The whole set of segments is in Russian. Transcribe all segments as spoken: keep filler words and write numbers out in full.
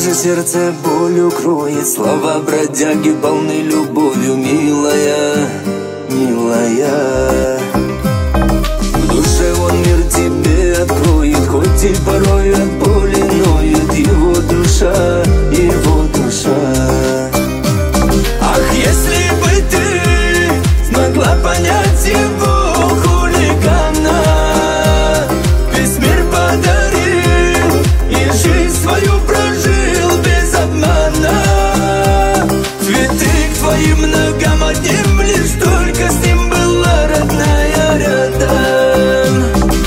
же сердце болью кроет. Слова бродяги полны любовью, милая, милая. В душе он мир тебе откроет, хоть и порой от боли ноет его душа, его душа. Ах, если бы ты смогла понять его хулигана, весь мир подарил и жизнь свою прожил без обмана. Цветы к твоим ногам одним, лишь только с ним была родная рядом.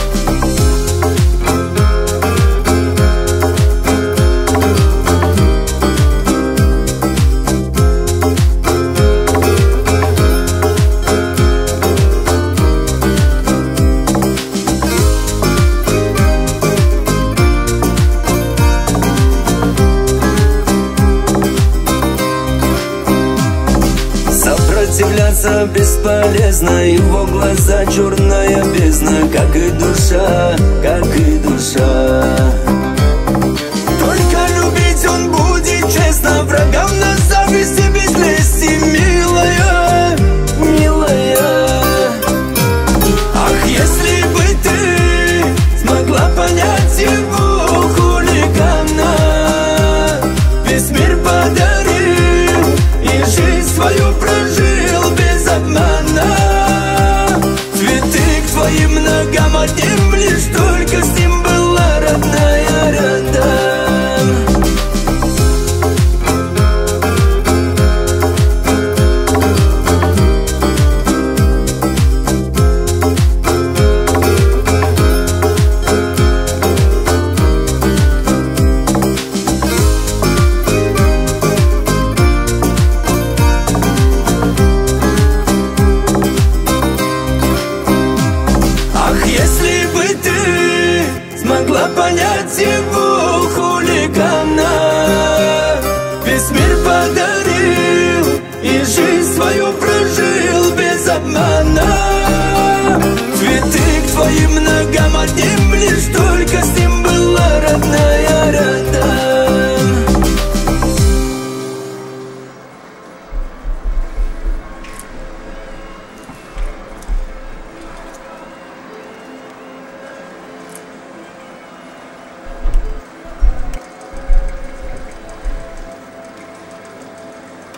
Сопротивляться бесполезно, его глаза черная бездна, как и душа, как и душа. Только любить он будет честно, врагам на зависть и без лести, милая, милая. Ах, если бы ты смогла понять его хулигана, весь мир подарил и жизнь свою прожил без обмана. Цветы к твоим ногам одним, лишь только с ним была родная рядом. Если бы ты смогла понять его хулиган,